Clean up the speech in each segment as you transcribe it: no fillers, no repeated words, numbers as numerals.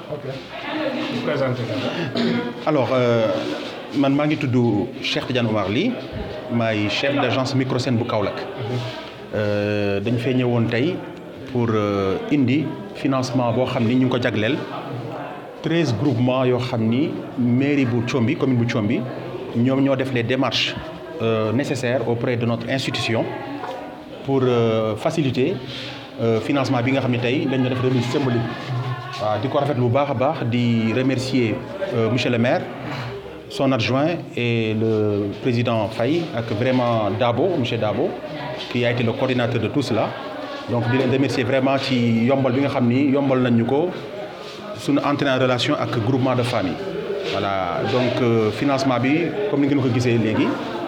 Ok. Vous présentez Alors, man maa ngi tudd Cheikh Tidiane Oumar Ly maay chef d'agence Microsen bu Kaolack. dañ fee ñëwoon tey pour indi financement boo xam ni ñu ngi ko jagleel 13 groupements yoo xam ni mairie bu Thiomby commune bu Thiomby ñoom ñoo def les démarches nécessaires auprès de notre institution pour faciliter financement bi nga xam ne tey lañ def remise symbolique. waaw di ko rafetlu bu baax a baax di remercier monsieur le maire son adjoint et le président Faye ak vraiment Dabo monsieur Dabo qui a été le coordinateur de tout cela donc di leen remercier vraiment ci yombal bi nga xam ni yombal nañ ñu ko suñu entrée en relation ak groupement de famille. voilà donc financement bi comme ni ngeen ko gisee léegi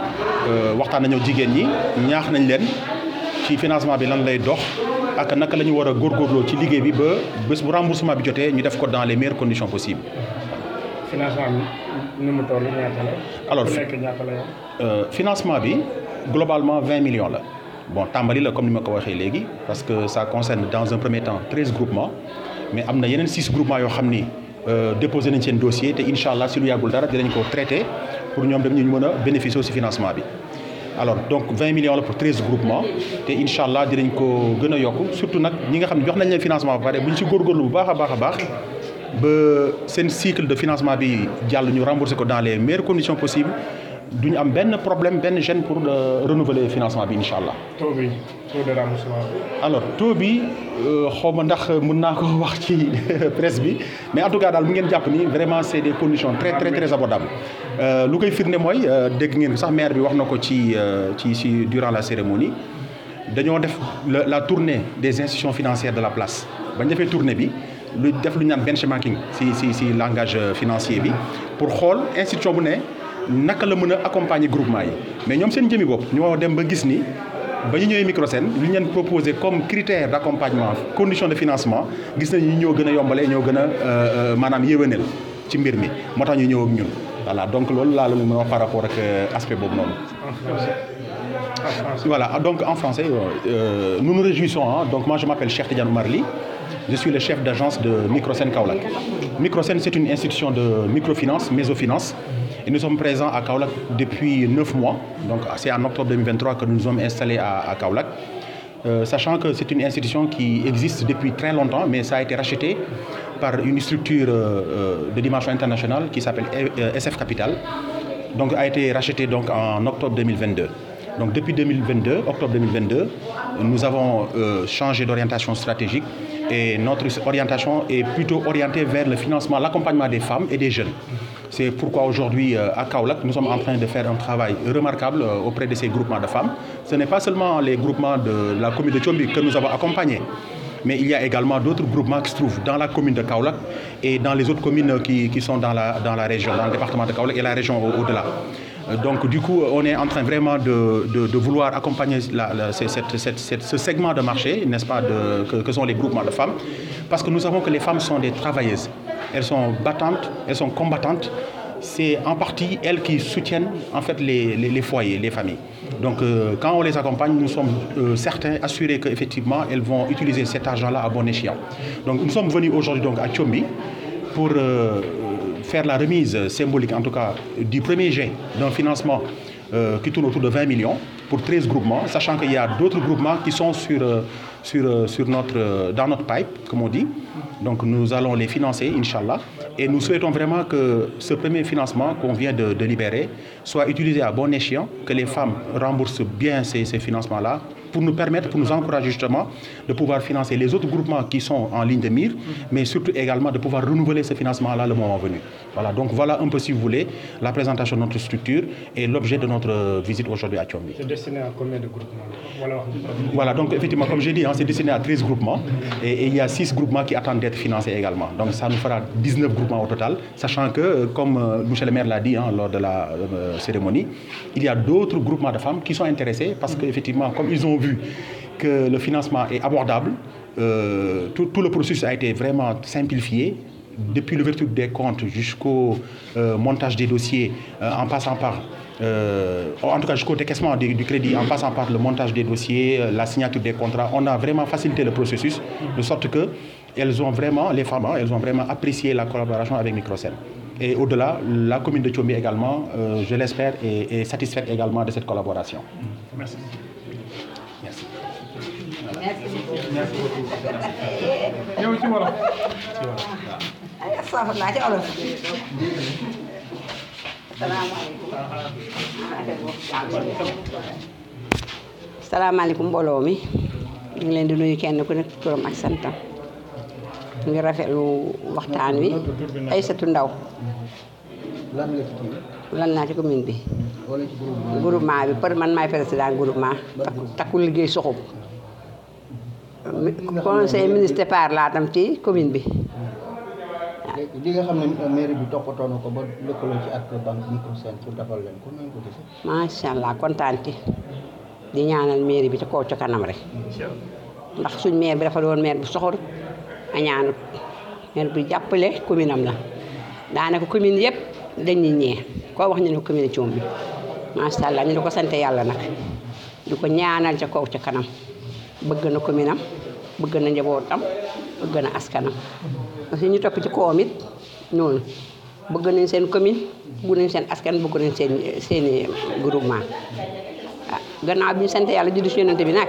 waxtaan nañoo jigéen ñi ñaax nañ leen ci financement bi lan lay dox. ak naka la ñu war a góorgóorloo ci liggéey bi ba bés bu remboursement bi jotee ñu def ko dans les meilleures conditions possibles. financement bi ni mu toll ñaata la. alors ku nekk ñaata la yow. financement bi globalement 20 millions la bon tàmbali la comme ni ma ko waxee léegi parce que ça concerne dans un premier temps 13 groupements mais am na yeneen 6 groupements yoo xam ni déposé nañ seen dossier te incha allah si lu yàggul dara dinañ ko traité pour ñoom dem ñu mën a bénéficier aussi financement bi. alors donc 20 millions la pour 13 groupements te incha allah dinañ ko gën a yokk surtout nag ñi nga xam ne jox nañ leen financement ba pare bu ñu si góorgóorlu bu baax a baax a baax ba seen cycle de financement bi jàll ñu rembourser ko dans les meilleures conditions possibles duñu am benn problème benn gêne pour renouveler financement bi incha allah. taux bi taux de remboursement bi. alors taux bi xaw ma ndax mën naa ko wax ci presse bi mais en tout cas daal mu ngeen jàpp ni vraiment c'est des conditions très abordables. lu koy firnde mooy dégg ngeen sax maire bi wax na ko ci durant la cérémonie dañoo def la tournée des institutions financières de la place bañ defee tournée bi lu def lu ñu naan benchmarking si langage financier bi pour xool institution bu ne naka la mën a accompagner groupement yi mais ñoom seen jëmi bopp ñoo dem ba gis ni ba ñu ñëwee Microsen lu ñu leen proposé comme critère d'accompagnement condition de financement gis nañu ñoo gën a yombale ñoo gën a maanaam yéwénel ci mbir mi moo tax ñu ñëw ak ñun. voilà donc loolu laa la mën a wax par rapport ak aspect boobu noonu. En français. Voilà donc en français nous nous réjouissons donc moi je m'appelle Cheikh Tidiane Oumar Ly je suis le chef d'agence de Microsen Kaolack. Microsen c'est une institution de microfinance mésofinance et nous sommes présents à Kaolack depuis 9 mois donc c'est en octobre 2023 que nous nous sommes installés à Kaolack. Sachant que c'est une institution qui existe depuis très longtemps mais ça a été racheté par une structure de dimension internationale qui s'appelle SF Capital donc a été racheté donc en octobre 2022. Donc depuis octobre 2022, nous avons changé d'orientation stratégique et notre orientation est plutôt orientée vers le financement, l'accompagnement des femmes et des jeunes. C'est pourquoi aujourd'hui à Kaolack, nous sommes en train de faire un travail remarquable auprès de ces groupements de femmes. Ce n'est pas seulement les groupements de la commune de Thiomby que nous avons accompagnés, mais il y a également d'autres groupements qui se trouvent dans la commune de Kaolack et dans les autres communes qui sont dans la région, dans le département de Kaolack et la région au-delà. Donc du coup, on est en train vraiment de vouloir accompagner ce segment de marché, n'est-ce pas, que sont les groupements de femmes, parce que nous savons que les femmes sont des travailleuses. Elles sont battantes, elles sont combattantes. C'est en partie elles qui soutiennent en fait les foyers, les familles. Donc quand on les accompagne, nous sommes certains assurés qu'effectivement elles vont utiliser cet argent-là à bon escient. Donc nous sommes venus aujourd'hui donc à Thiomby pour faire la remise symbolique en tout cas du premier jet d'un financement qui tourne autour de 20 millions pour 13 groupements, sachant qu'il y a d'autres groupements qui sont dans notre pipe, comme on dit. Donc nous allons les financer, Inch'Allah. Et nous souhaitons vraiment que ce premier financement qu'on vient de libérer soit utilisé à bon escient, que les femmes remboursent bien ces financements-là pour nous permettre, pour nous encourager justement de pouvoir financer les autres groupements qui sont en ligne de mire, mais surtout également de pouvoir renouveler ce financement-là le moment venu. Voilà, donc voilà un peu, si vous voulez, la présentation de notre structure et l'objet de notre visite aujourd'hui à Thiomby. C'est destiné à combien de groupements? Voilà, donc effectivement, comme j'ai dit, c'est destiné à 13 groupements et il y a 6 groupements qui attendent d'être financés également. Donc ça nous fera 19 groupements au total, sachant que, comme Michel le maire l'a dit lors de la cérémonie, il y a d'autres groupements de femmes qui sont intéressés parce qu'effectivement, comme ils ont vu que le financement est abordable, tout le processus a été vraiment simplifié. depuis l'ouverture des comptes jusqu'au montage des dossiers, en passant par, en tout cas jusqu'au décaissement du crédit, en passant par le montage des dossiers, la signature des contrats, on a vraiment facilité le processus, de sorte que elles ont vraiment, les femmes, elles ont vraiment apprécié la collaboration avec Microsen. Et au-delà, la commune de Thiomby également, je l'espère, est satisfaite également de cette collaboration. Merci. Merci. Merci beaucoup. yow ci wolof. Astafurlah ci olof. salaamaaleykum mbooloo mi ñu ngi leen di nuyu kenn ku nekk turam ak santam ñu ngi rafetlu waxtaan wi Aïssatou Ndaw lan naa ci commune bi groupement bi man maay président groupement takku liggéey soxum conseil municipal laa tam ci commune bi. li nga xam ne mairie bi toppatoo na ko ba lëkkaloo ci ak banque Microsen pour defal leen ko nañ ko gisee. macha allah kontaan ci di ñaanal mairie bi ca kaw ca kanam rek ndax suñ maire bi dafa doon maire bu soxor a ñaanut maire bu jàppale commune am la daanaka commune yëpp dañuy ñee koo wax ñu ne commune Thiomby bi macha allah ñu di ko sant yàlla nag di ko ñaanal ca kaw ca kanam bëgg na commune am bëgg na njabootam bëgg na askanam aussi ñu topp ci kawam it noonu bëgg nañ seen commune bëgg nañ seen askan bëgg nañ seeni groupement gannaaw bi ñu sant yàlla juddu ci yonent bi nag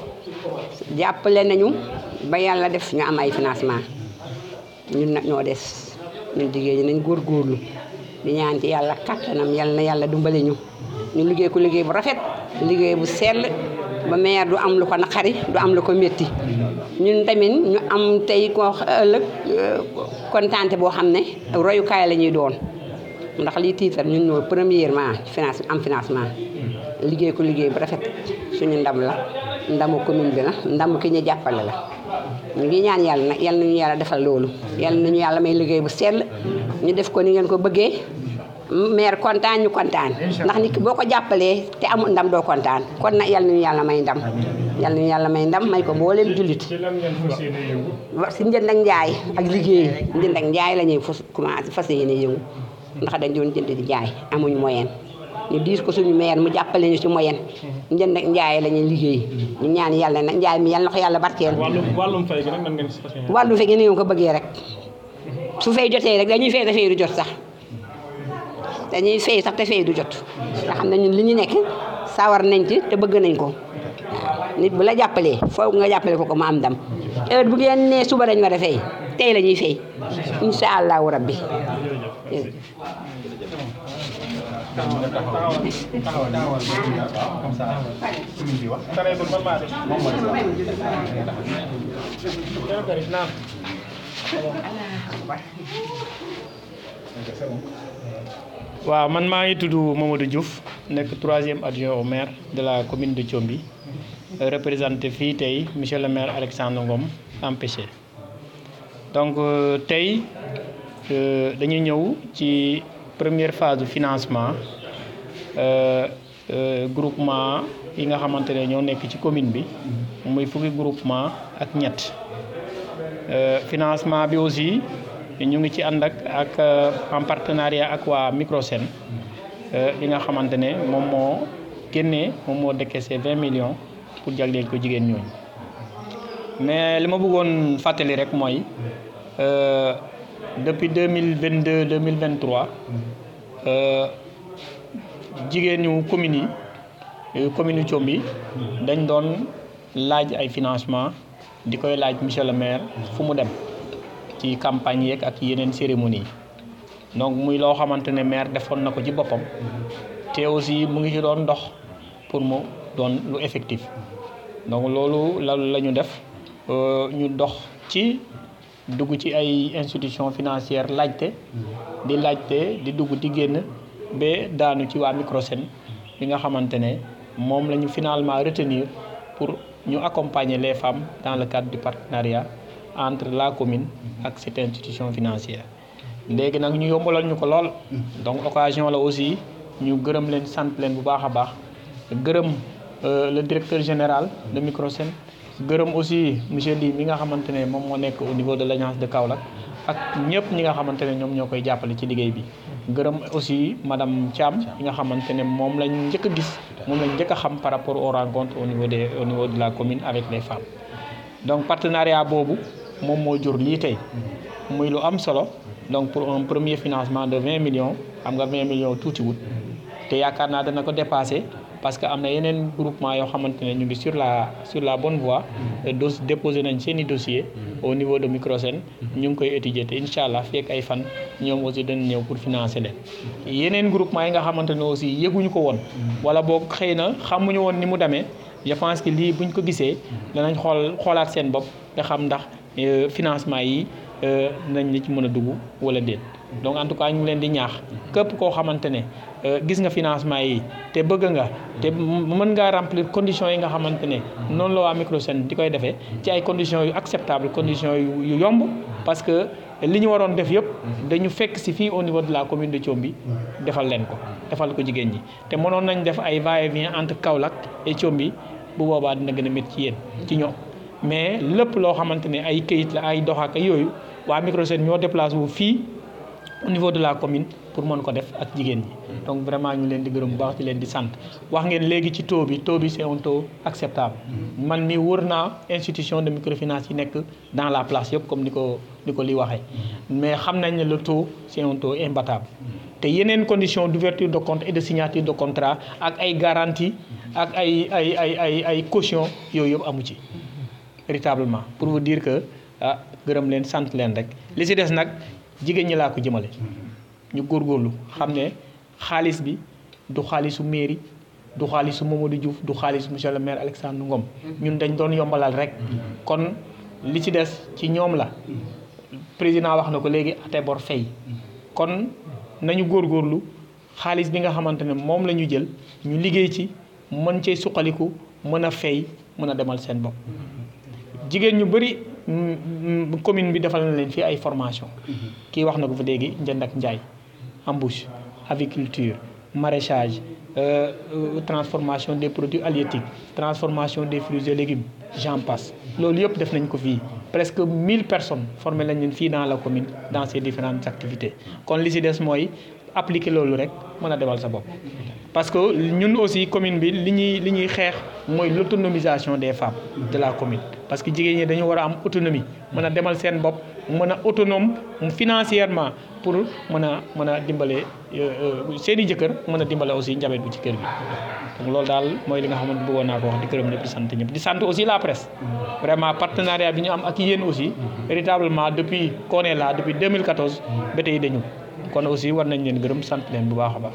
jàppale nañu ba yàlla def ñu am ay financement ñun nag ñoo des ñun jigéen ñi nañ góorgóorlu di ñaan ci yàlla kattanam yàlla na yàlla dimbali ñu liggéey ko liggéey bu rafet liggéey bu sell ba maire du am lu ko naqari du am lu ko métti ñun tamit ñu am tey ko ëllëg kontaante boo xam ne royukaay la ñuy doon ndax lii tiitar ñun ñoo premièrement financement liggéey ko liggéey bu rafet suñu ndam la ndamu commune bi la ndamu ki ñu jàppale la ñu ngi ñaan yàlla nag yàlla nañu yàlla defal loolu yàlla nañu yàlla may liggéey bu sell ñu def ko ni ngeen ko bëggee maire kontaan ñu kontaan ndax nit ki boo ko jàppalee te amul ndam doo kontaan kon nag yàlla nañu yàlla may ndam yàlla nañu yàlla may ndam may ko mbooleem jullit si njënd ak njaay ak liggéey njënd ak njaay la ñuy fas yéene yëngu ndax dañ doon jënd di jaay amuñ moyen ñu diis ko suñu maire mu jàppale ñu ci moyen njënd ak njaay la ñuy liggéey ñu ñaan yàlla nag njaay mi yàlla na ko yàlla barkeel. wàllum fay gi nag nan ngeen si fas yéene. wàllum fay gi ni ngeen ko bëggee rek su fay jotee rek dañuy fay te fay du jot sax dañuy fay sax te fay du jot nga xam ne ñun li ñu nekk sawar nañ ci te bëgg nañ ko nit bu la jàppalee foog nga jàppale ko mu am ndam heure bu ngeen nee suba dañ war a fay tey la ñuy fay incha allahu rabbi. waaw man maa ngi tudd Mamadou Diouf nekk 3e adjoint au maire de la commune de Thiomby représenté fii tey monsieur le maire Alexandre Ngom empêché donc tey dañuy ñëw ci première phase du financement groupement yi nga xamante ne ñoo nekk ci commune bi muy fukki groupement ak ñett financement bi aussi ñu ngi ci ànd ak en partenariat ak waa Microsen li nga xamante ne moom moo génnee moom moo décaissé 20 millions pour jagleel ko jigéen ñooñu mais li ma bëggoon fàttali rek mooy depuis 2022 2023 jigéen ñu communes yi commune Thiomby dañ doon laaj ay financement di koy laaj monsieur le maire fu mu dem ci campagne yeeg ak yeneen cérémonie yi donc muy loo xamante ne maire defoon na ko ci boppam te aussi mu ngi ci doon dox pour mu doon lu effectif donc loolu la ñu def ñu dox ci dugg ci ay institutions financières laajte di dugg di génn ba daanu ci waa Microsen bi nga xamante ne moom la ñu finalement retenir pour ñu accompagner les femmes dans le cadre du partenariat entre la commune ak cette institution financière. léegi nag ñu yombalal ñu ko lool donc occasion la aussi ñu gërëm leen sant leen bu baax a baax gërëm le directeur général de Microsen gërëm aussi monsieur Ly mi nga xamante ne moom moo nekk au niveau de l'agence de Kaolack ak ñëpp ñi nga xamante ne ñoom ñoo koy jàppale ci liggéey bi gërëm aussi madame Thiam yi nga xamante ne moom lañ njëkk a gis moom lañ njëkk a xam par rapport aux rencontres au niveau de la commune avec les femmes donc partenariat boobu moom moo jur lii tey muy lu am solo donc pour un premier financement de 20 millions xam nga 20 millions tuuti wut te yaakaar naa dana ko dépasser parce que am na yeneen groupement yoo xamante ne ñu ngi sur la bonne voie déposé nañ seen i dossier au niveau de Microsen ñu ngi koy étudier te incha allah fekk ay fan ñoom aussi dañ ñëw pour financer leen yeneen groupement yi nga xamante ne aussi yëguñu ko woon wala boog xëy na xamuñu woon ni mu demee je pense que lii buñ ko gisee danañ xoolaat seen bopp te xam ndax financement yi nañ li ci mën a dugg wala déet donc en tout cas ñu ngi leen di ñaax képp koo xamante ne gis nga financement yi te bëgg nga te mën ngaa remplir conditions yi nga xamante ne noonu la waa Microsen di koy defee ci ay conditions yu acceptable conditions yu yomb parce que li ñu waroon def yëpp dañu fekk si fii au niveau de la commune de Thiomby defal leen ko defal ko jigéen ñi te mënoon nañ def ay va-et-vient entre Kaolack et Thiomby bu boobaa dina gën a métti ci yéen ci ñoom mais lépp loo xamante ne ay këyit la ay dox ak yooyu waa Microsen ñoo déplacé wu fii au niveau de la commune pour mën ko def ak jigéen ñi donc vraiment ñu leen di gërëm bu baax di leen di sant wax ngeen léegi ci taux bi c'est un taux acceptable man mi wër naa institution de microfinance yi nekk dans la place yëpp comme ni ko li waxee mais xam nañ ne le taux c'est un taux imbattable te yeneen conditions d'ouverture de compte et de signature de contrat ak ay garantie ak ay caution yooyu yëpp amu ci véritablement pour vous dire que gërëm leen sant leen rek li ci des nag jigéen ñi laa ko jëmale ñu góorgóorlu xam ne xaalis bi du xaalisu mairie du xaalisu Mamadou Diouf du xaalisu monsieur le maire Alexandre Ngom ñun dañ doon yombalal rek kon li ci des ci ñoom la président wax na ko léegi ate bor fay kon nañu góorgóorlu xaalis bi nga xamante ne moom la ñu jël ñu liggéey ci mën cee suqaliku mën a fay mën a demal seen bopp jigéen ñu bëri commune bi defal na leen fii ay formation kii wax na ko fa léegi njënd ak njaay embouche aviculture maraîchage transformation des produits halieutiques transformation des fruits et légumes j'en passe loolu yëpp def nañ ko fii presque 1000 personnes formé lañ leen fii dans la commune dans ces différentes activités kon li ci des mooy appliquer loolu rek mën a demal sa bopp parce que ñun aussi commune bi li ñuy xeex mooy l'autonomisation des femmes de la commune parce que jigéen ñi dañu war a am autonomie mën a demal seen bopp mën a autonome financièrement pour mën a dimbale seen i jëkkër mën a dimbale aussi njaboot bi ci kër gi donc loolu daal mooy li nga xamante bëggoon naa ko wax di gërëm ñëpp di sant ñëpp di sant aussi la presse vraiment partenariat bi ñu am ak yéen aussi véritablement depuis qu'on est là depuis 2014 ba tey dañu kon aussi war nañ leen gërëm sant leen bu baax a baax.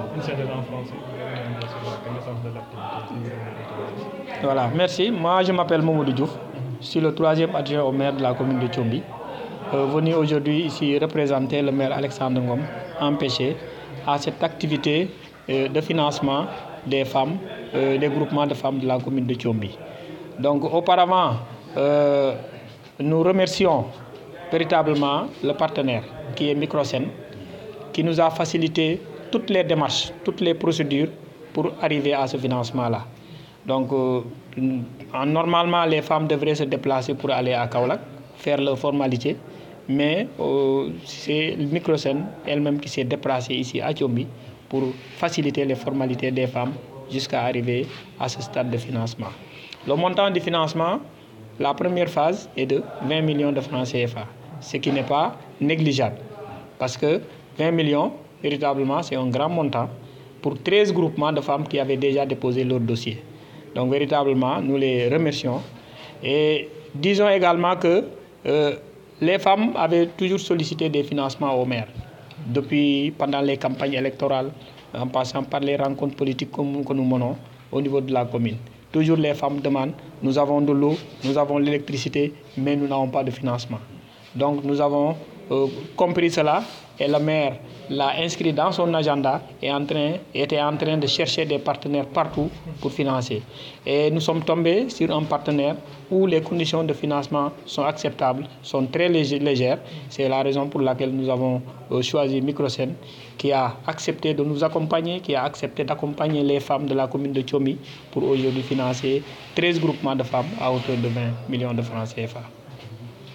Voilà, merci. Moi, je m'appelle Mamadou Diouf. Je suis le 3e adjoint au maire de la commune de Thiomby. Venu aujourd'hui ici représenter le maire Alexandre Ngom, empêché à cette activité de financement des femmes, des groupements de femmes de la commune de Thiomby. Donc, auparavant, nous remercions véritablement le partenaire qui est Microsen, qui nous a facilité toutes les démarches, toutes les procédures pour arriver à ce financement-là. Donc, normalement, les femmes devraient se déplacer pour aller à Kaolack, faire leurs formalités, mais c'est Microsen elle-même qui s'est déplacée ici à Thiomby pour faciliter les formalités des femmes jusqu'à arriver à ce stade de financement. Le montant du financement, la première phase est de 20 millions de francs CFA, ce qui n'est pas négligeable, parce que 20 millions, véritablement, c'est un grand montant pour 13 groupements de femmes qui avaient déjà déposé leur dossier. Donc, véritablement, nous les remercions. Et disons également que les femmes avaient toujours sollicité des financements au maire, pendant les campagnes électorales, en passant par les rencontres politiques que nous menons au niveau de la commune. Toujours les femmes demandent, nous avons de l'eau, nous avons l'électricité, mais nous n'avons pas de financement. Donc, nous avons compris cela et le maire l'a inscrit dans son agenda et était en train de chercher des partenaires partout pour financer. Et nous sommes tombés sur un partenaire où les conditions de financement sont acceptables, sont très légères. C'est la raison pour laquelle nous avons choisi Microsen, qui a accepté de nous accompagner, qui a accepté d'accompagner les femmes de la commune de Thiomby pour aujourd'hui financer 13 groupements de femmes à hauteur de 20 millions de francs CFA.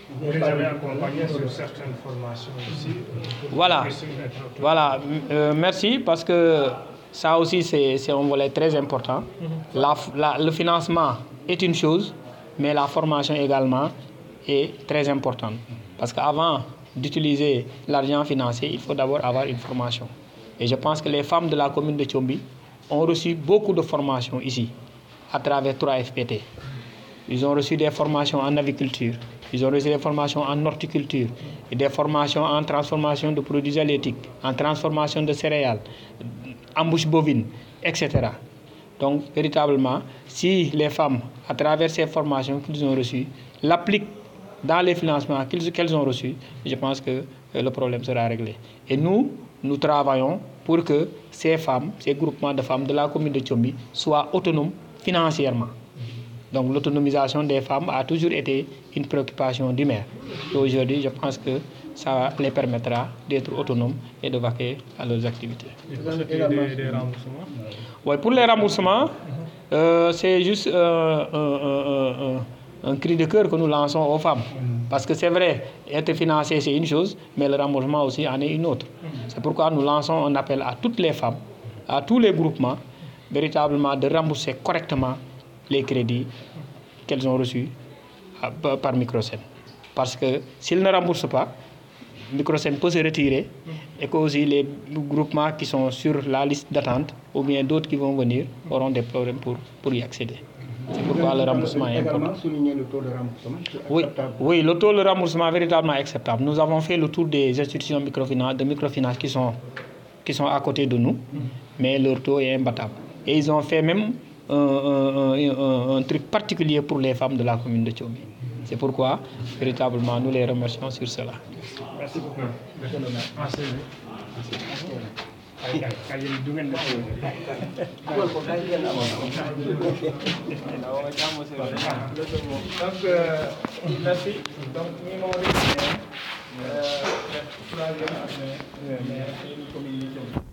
Vous les avez accompagnés sur certaines formations aussi. Voilà, merci parce que ça aussi c'est un volet très important. Le financement est une chose, mais la formation également est très importante. Parce qu'avant d'utiliser l'argent financier, il faut d'abord avoir une formation. Et je pense que les femmes de la commune de Thiomby ont reçu beaucoup de formations ici, à travers 3FPT. Ils ont reçu des formations en aviculture, ils ont reçu des formations en horticulture, et des formations en transformation de produits halieutiques, en transformation de céréales, embouche bovine, etc. Donc, véritablement, si les femmes, à travers ces formations qu'ils ont reçues, l'appliquent dans les financements qu'elles ont reçus, je pense que le problème sera réglé. Et nous travaillons pour que ces femmes, ces groupements de femmes de la commune de Thiomby soient autonomes financièrement. Donc l'autonomisation des femmes a toujours été une préoccupation du maire. Et aujourd'hui, je pense que ça les permettra d'être autonomes et de vaquer à leurs activités. Et pour ce qui est des remboursements? Oui, pour les remboursements, c'est juste un cri de cœur que nous lançons aux femmes. Parce que c'est vrai, être financé c'est une chose, mais le remboursement aussi en est une autre. C'est pourquoi nous lançons un appel à toutes les femmes, à tous les groupements, véritablement de rembourser correctement les crédits qu'elles ont reçus par Microsen. Parce que s'ils ne remboursent pas, Microsen peut se retirer et que aussi les groupements qui sont sur la liste d'attente ou bien d'autres qui vont venir auront des problèmes pour y accéder. C'est pourquoi le remboursement est important. Également souligner le taux de remboursement. Oui, le taux de remboursement est véritablement acceptable. Nous avons fait le tour des institutions de microfinance qui sont à côté de nous, mais leur taux est imbattable. Et ils ont fait même un truc particulier pour les femmes de la commune de Thiomby. C'est pourquoi, véritablement, nous les remercions sur cela. Merci beaucoup. Merci. Merci. Donc,